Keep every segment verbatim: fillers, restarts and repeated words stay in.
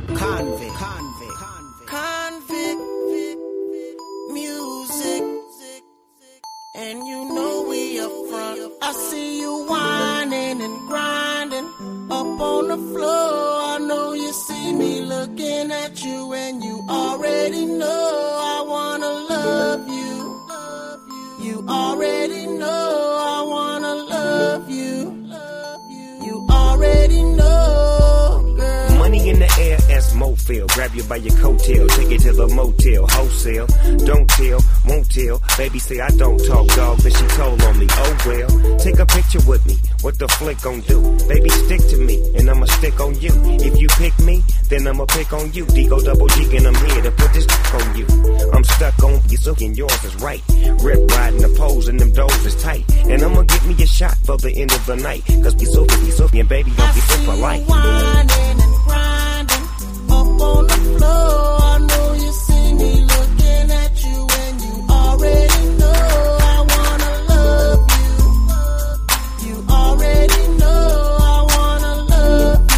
Convict, convict, convict, convict music, and you know we up front. I see you whining and grinding up on the floor. I know you see me looking at you, and you already know I wanna love you. You already know I wanna love you. You already know, girl. Money in the air as Mofil. Grab you by your coattail, take it to the motel. Wholesale, don't tell, won't tell. Baby say I don't talk, dog, but she told on me. Oh well, take a picture with me. What the flick gon' do? Baby, stick to me, and I'ma stick on you. If you pick me, then I'ma pick on you. Digo double G, and I'm here to put this on you. I'm stuck on you, so and yours is right. Rip riding the poles, and them doors is tight. And I'ma get me a shot for the end of the night. Cause we so, we so, and baby, don't be so polite. Whining and grinding up on the floor. I know you see me looking at you, and you already know I wanna love you. You already know I wanna love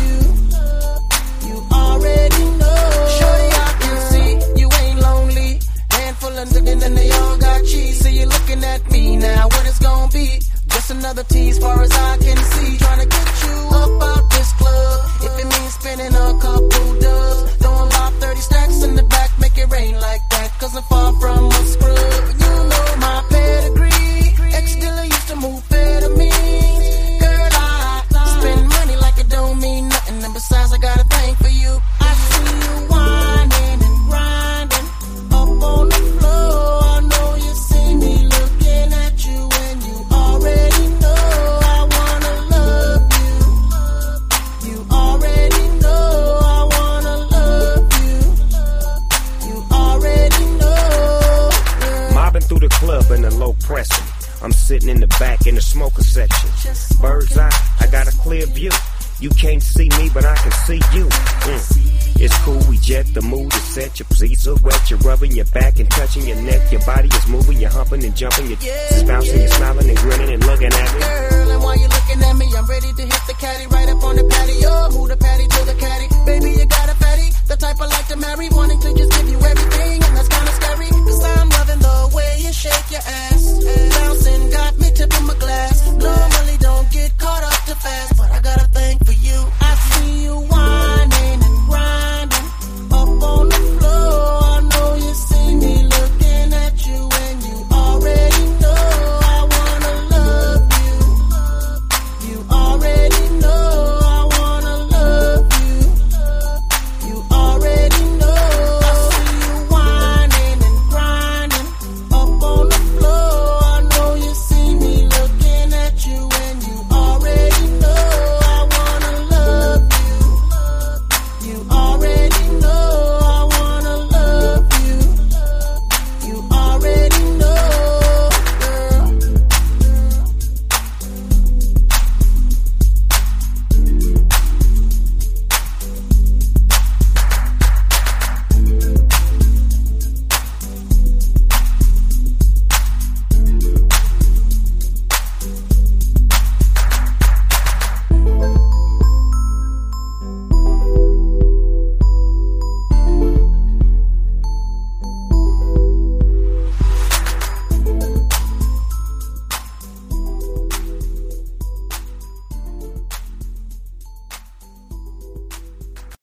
you. You already know. Shorty, I can see you ain't lonely. Handful of niggas and they all got cheese. So you're looking at me now. What it's gonna be? Just another tease, far as I can see. Trying to get you up out this club. If it means spending a couple dubs, throwing about thirty stacks in the back, make it rain like that. Cause I'm far from a scrub. You know my pedigree. Ex-dealer used to move amphetamines. Girl, I spend money like it don't mean nothing. And besides, I got a thing for you. I see you whining and grinding up on the floor. I know you see me looking at you, and you already know I wanna love you. You already know I wanna love you. You already know, girl. Mobbing through the club in the low pressing. I'm sitting in the back in the smoker section. Bird's eye, I got a clear view. You can't see me, but I can see you. Mm. It's cool, we jet, the mood is set. Your pleats are wet, you're rubbing your back and touching your neck. Your body is moving, you're humping and jumping. Your yeah, is bouncing, yeah. You're smiling and grinning and looking at me. Girl, and while you're looking at me, I'm ready to hit the caddy right up on the patio. Move the patty to the